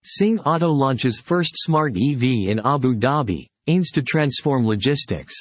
Sing Auto launches first smart EV in Abu Dhabi, aims to transform logistics.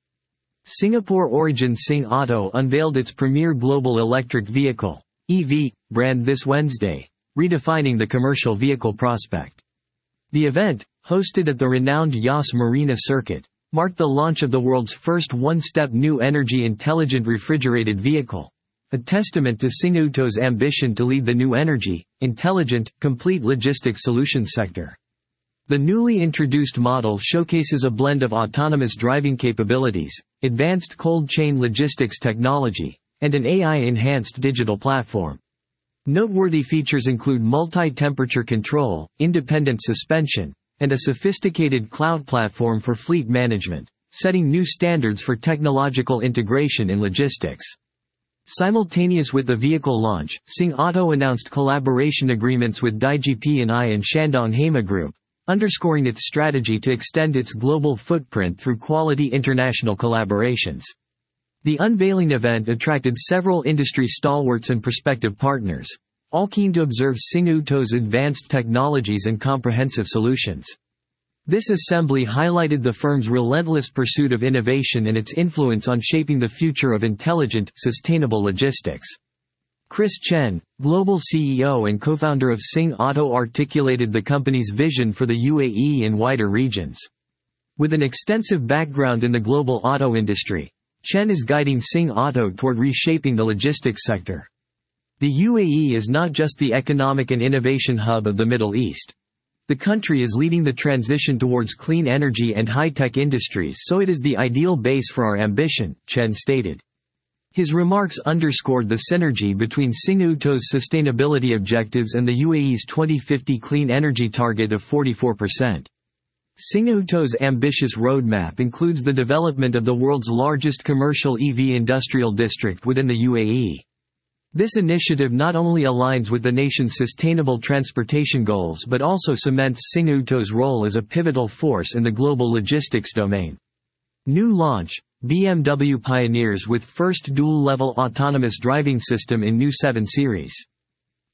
Singapore origin Sing Auto unveiled its premier global electric vehicle (EV) brand this Wednesday, redefining the commercial vehicle prospect. The event, hosted at the renowned Yas Marina circuit, marked the launch of the world's first one-step new energy intelligent refrigerated vehicle, a testament to Sing Auto's ambition to lead the new energy, intelligent, complete logistics solutions sector. The newly introduced model showcases a blend of autonomous driving capabilities, advanced cold chain logistics technology, and an AI-enhanced digital platform. Noteworthy features include multi-temperature control, independent suspension, and a sophisticated cloud platform for fleet management, setting new standards for technological integration in logistics. Simultaneous with the vehicle launch, Sing Auto announced collaboration agreements with Digi P&I and Shandong Hema Group, underscoring its strategy to extend its global footprint through quality international collaborations. The unveiling event attracted several industry stalwarts and prospective partners, all keen to observe Sing Auto's advanced technologies and comprehensive solutions. This assembly highlighted the firm's relentless pursuit of innovation and its influence on shaping the future of intelligent, sustainable logistics. Chris Chen, global CEO and co-founder of Sing Auto, articulated the company's vision for the UAE and wider regions. With an extensive background in the global auto industry, Chen is guiding Sing Auto toward reshaping the logistics sector. The UAE is not just the economic and innovation hub of the Middle East. The country is leading the transition towards clean energy and high-tech industries, so it is the ideal base for our ambition, Chen stated. His remarks underscored the synergy between Sing Auto's sustainability objectives and the UAE's 2050 clean energy target of 44%. Sing Auto's ambitious roadmap includes the development of the world's largest commercial EV industrial district within the UAE. This initiative not only aligns with the nation's sustainable transportation goals but also cements Sing Auto's role as a pivotal force in the global logistics domain. New launch: BMW pioneers with first dual-level autonomous driving system in new 7 Series.